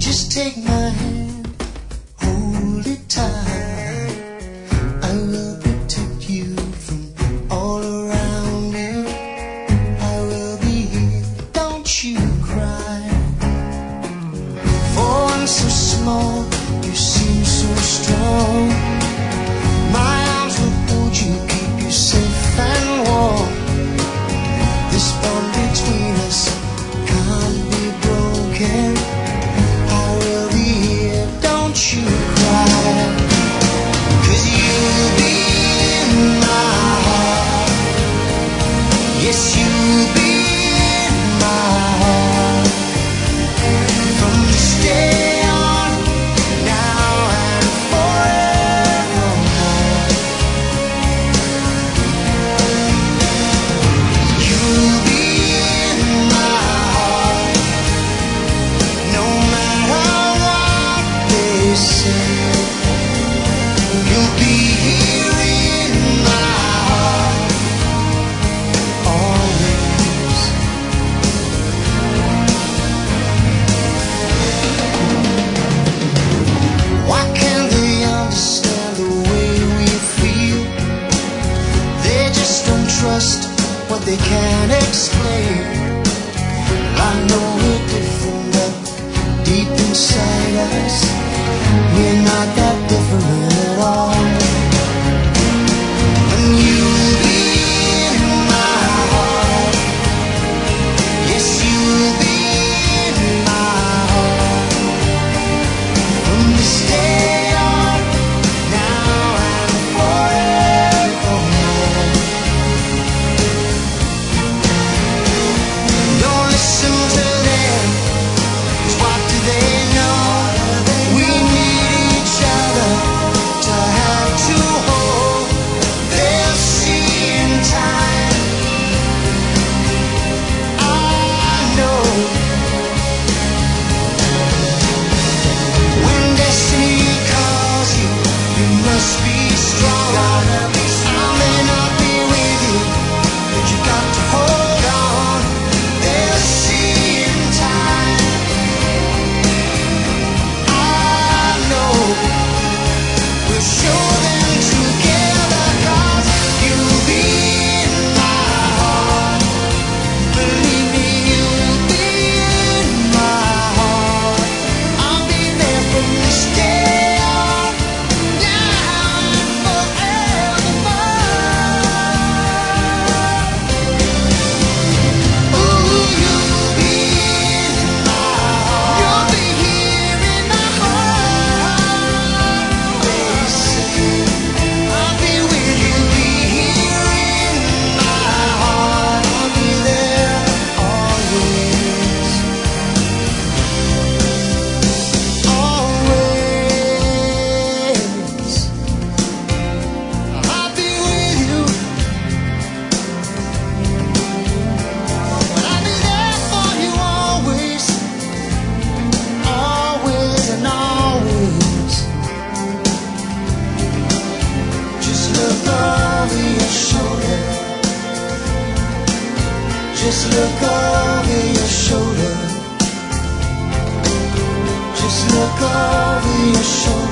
Just take my hand, hold it tight. I will protect you from all around you. I will be here, don't you cry. For one so small, you seem so strong. My arms will hold you, keep you safe and warm. This bond between us can't be broken. You cry, 'cause you'll be in my heart. Yes, you'll be in my heart. From this day on, now and forevermore. You'll be in my heart, no matter what they say. You'll be here in my heart, always. Why can't they understand the way we feel? They just don't trust what they can't explain. I know we're different, but deep inside us, we're not that different at all. And you'll be in my heart. Yes, you'll be in my heart. From this day on, now and forevermore. Don't listen to them, 'cause what do they know? We need each other to have to hold. They'll see in time, I know. When destiny calls you, you must be strong. I may not be with you, but you got to hold on. They'll see in time, we'll show them together, 'cause you'll be in my heart. Believe me, you'll be in my heart. I'll be there from this day on, now and forevermore. Ooh, you'll be in my heart. You'll be here in my heart. I'll be with you, be here in my heart. I'll be there always, always. I'll be with you, but I'll be there for you always, always and always. Just look over your shoulder. Just look over your shoulder. Just look over your shoulder.